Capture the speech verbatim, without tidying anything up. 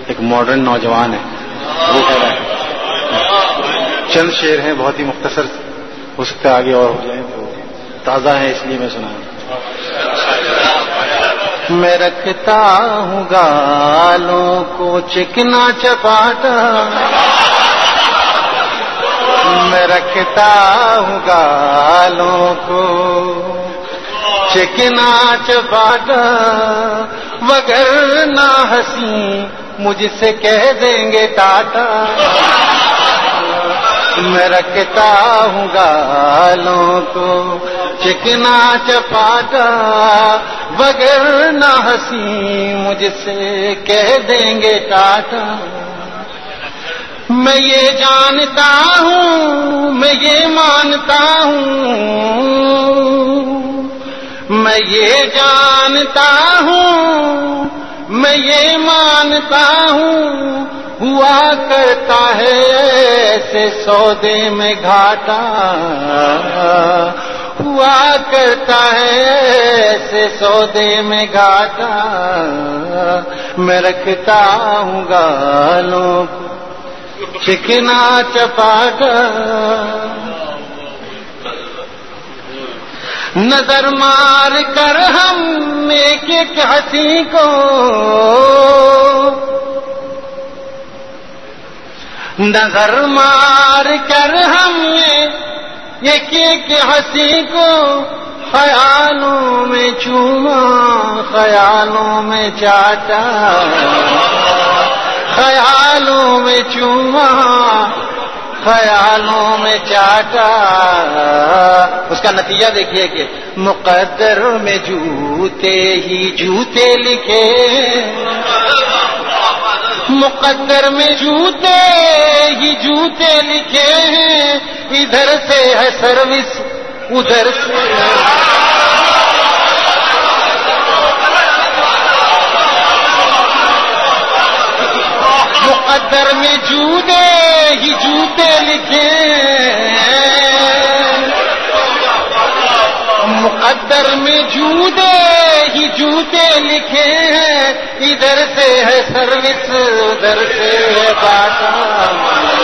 ایک ماڈرن نوجوان ہے، وہ کہہ رہا ہے، چند شعر ہیں بہت ہی مختصر، ہو سکتا ہے آگے اور ہو جائیں، تو تازہ ہے اس لیے میں سنا ہوں۔ میں رکھتا ہوں گالوں کو چکنا چپاٹا، میں رکھتا ہوں گالوں کو چکنا چپاٹا، وگرنہ ہنسی مجھ سے کہہ دیں گے ٹاٹا۔ میں رکھتا ہوں گالوں کو چکنا چپاٹا، وگرنہ ہنسی مجھ سے کہہ دیں گے ٹاٹا۔ میں یہ جانتا ہوں، میں یہ مانتا ہوں، میں یہ جانتا ہوں، میں یہ مانتا ہوں، ہوا کرتا ہے ایسے سودے میں گھاٹا، ہوا کرتا ہے ایسے سودے میں گھاٹا۔ میں رکھتا ہوں گالوں کو چکنا چپاٹا، نظر مار کر ہم ایک ایک ہنسی کو، نظر مار کر ہم ایک ایک ہنسی کو، خیالوں میں چوما خیالوں میں چاٹا، خیالوں میں چوما خیالوں میں چاٹا۔ اس کا نتیجہ دیکھیے کہ مقدر میں جوتے ہی جوتے لکھے، مقدر میں جوتے ہی جوتے لکھے ہیں، ادھر سے ہے سروس ادھر سے مقدر میں جوتے ہی جوتے لکھے، مقدر میں جوتے ہی جوتے لکھے ہیں، ادھر سے ہے سروس ادھر سے ہے باٹا۔